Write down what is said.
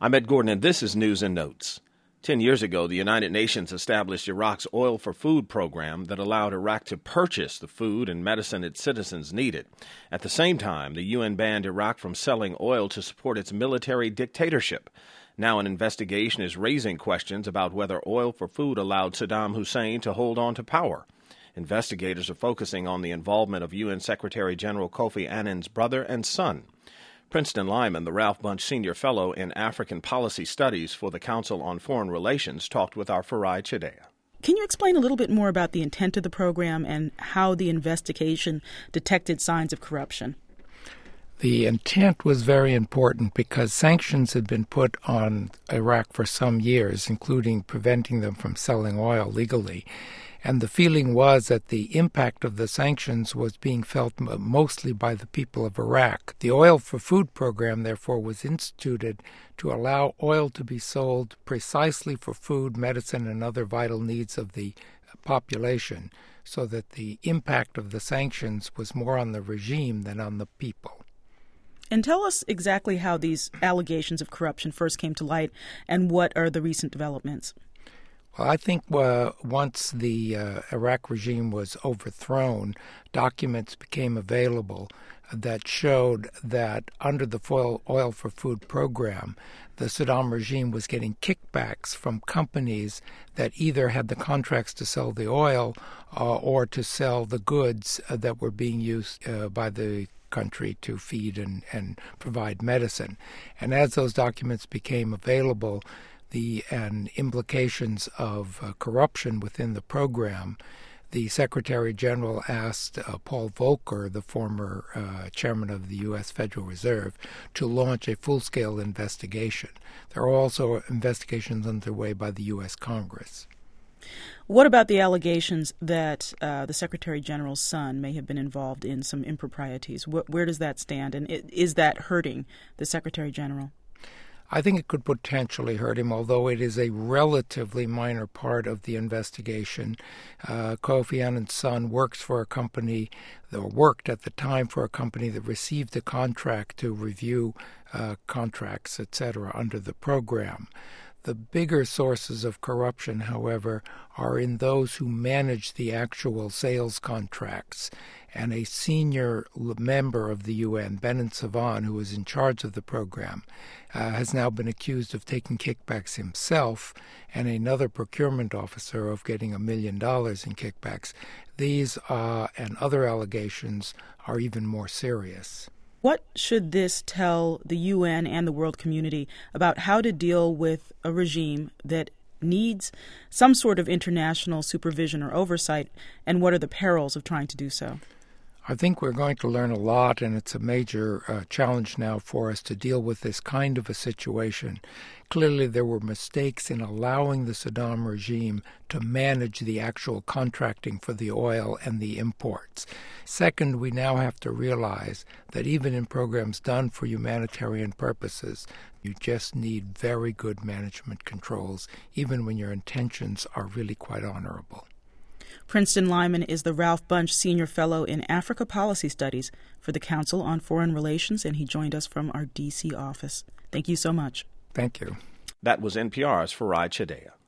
I'm Ed Gordon, and this is News and Notes. 10 years ago, the United Nations established Iraq's Oil for Food program that allowed Iraq to purchase the food and medicine its citizens needed. At the same time, the UN banned Iraq from selling oil to support its military dictatorship. Now an investigation is raising questions about whether Oil for Food allowed Saddam Hussein to hold on to power. Investigators are focusing on the involvement of UN Secretary General Kofi Annan's brother and son. Princeton Lyman, the Ralph Bunche Senior Fellow in African Policy Studies for the Council on Foreign Relations, talked with our Farai Chideya. Can you explain a little bit more about the intent of the program and how the investigation detected signs of corruption? The intent was very important because sanctions had been put on Iraq for some years, including preventing them from selling oil legally. And the feeling was that the impact of the sanctions was being felt mostly by the people of Iraq. The Oil for Food program, therefore, was instituted to allow oil to be sold precisely for food, medicine, and other vital needs of the population, so that the impact of the sanctions was more on the regime than on the people. And tell us exactly how these allegations of corruption first came to light and what are the recent developments. Well, I think once the Iraq regime was overthrown, documents became available that showed that under the Oil for Food program, the Saddam regime was getting kickbacks from companies that either had the contracts to sell the oil or to sell the goods that were being used by the country to feed and provide medicine. And as those documents became available, and implications of corruption within the program, the Secretary General asked Paul Volcker, the former chairman of the U.S. Federal Reserve, to launch a full-scale investigation. There are also investigations underway by the U.S. Congress. What about the allegations that the Secretary General's son may have been involved in some improprieties? Where does that stand, and is that hurting the Secretary General? I think it could potentially hurt him, although it is a relatively minor part of the investigation. Kofi Annan's son works for a company, or worked at the time for a company that received a contract to review contracts, etc., under the program. The bigger sources of corruption, however, are in those who manage the actual sales contracts. And a senior member of the UN, Benon Sevan, who was in charge of the program, has now been accused of taking kickbacks himself, and another procurement officer of getting $1 million in kickbacks. These and other allegations are even more serious. What should this tell the UN and the world community about how to deal with a regime that needs some sort of international supervision or oversight, and what are the perils of trying to do so? I think we're going to learn a lot, and it's a major challenge now for us to deal with this kind of a situation. Clearly, there were mistakes in allowing the Saddam regime to manage the actual contracting for the oil and the imports. Second, we now have to realize that even in programs done for humanitarian purposes, you just need very good management controls, even when your intentions are really quite honorable. Princeton Lyman is the Ralph Bunche Senior Fellow in Africa Policy Studies for the Council on Foreign Relations, and he joined us from our D.C. office. Thank you so much. Thank you. That was NPR's Farai Chideya.